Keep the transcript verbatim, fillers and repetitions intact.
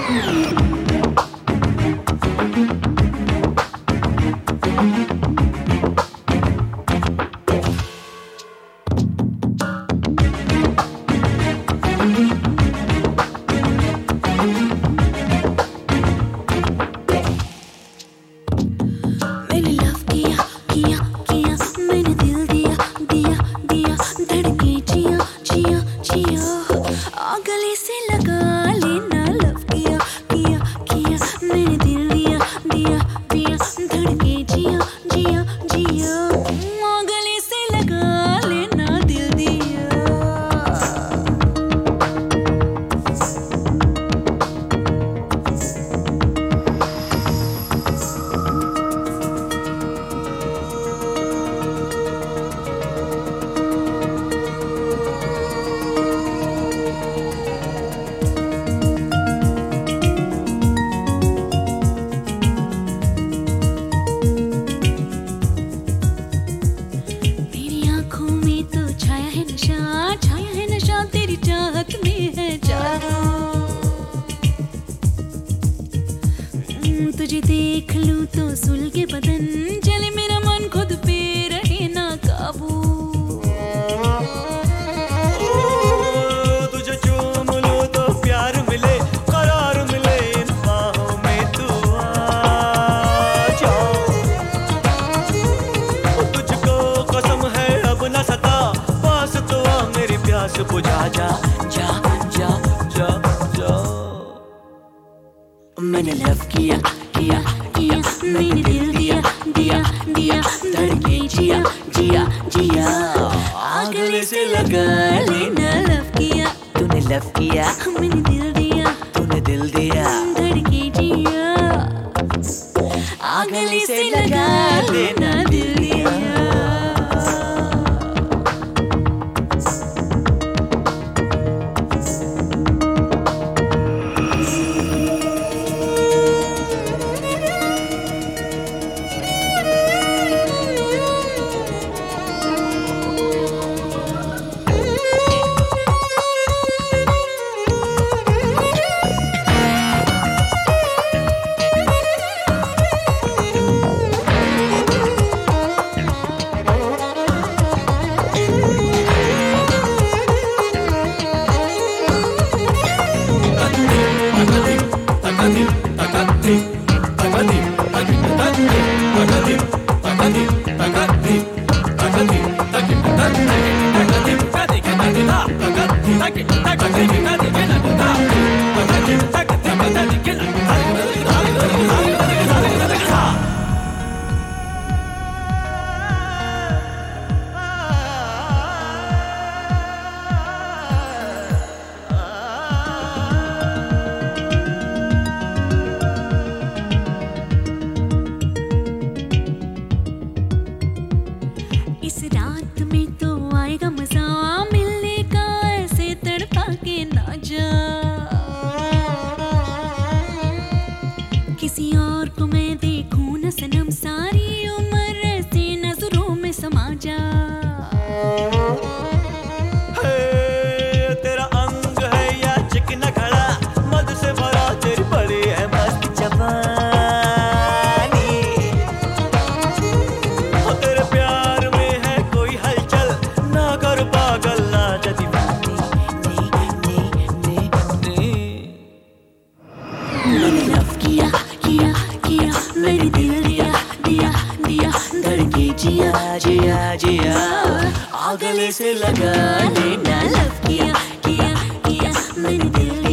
तुझे देख लूं तो सुलगे बदन चले मेरा मन खुद पे रहे ना काबू। तुझे चूम लूं तो प्यार मिले करार मिले इन बाहों में तू आ जा। तुझको कसम है अब न सता पास तो आ मेरी प्यास बुझा जा जा जा जा जा। मैंने लव किया किया किया मैंने दिल दिया दिया दिया धड़के जिया जिया जिया। गले से लगा लेना लव किया तूने लव किया मैंने दिल दिया तूने दिल दिया धड़के जिया। गले से लगा लेना दिल दिया। इस रात में तो आएगा मजा मिलने का ऐसे तड़पा के ना जा। किसी और को मैं देखूं न सनम सारी उम्र ऐसे नजरों में समा जा। तेरा अंग है या चिकना घड़ा मद से भरा तेरी बड़ी है मस्त जवानी। तेरे प्यार में है कोई हलचल ना कर पागल ना जदी मैंने लव किया किया किया मैंने दिल दिया दिया दिया धड़के जिया जिया जिया। गले से लगा लेना लव किया किया किया मैंने दिल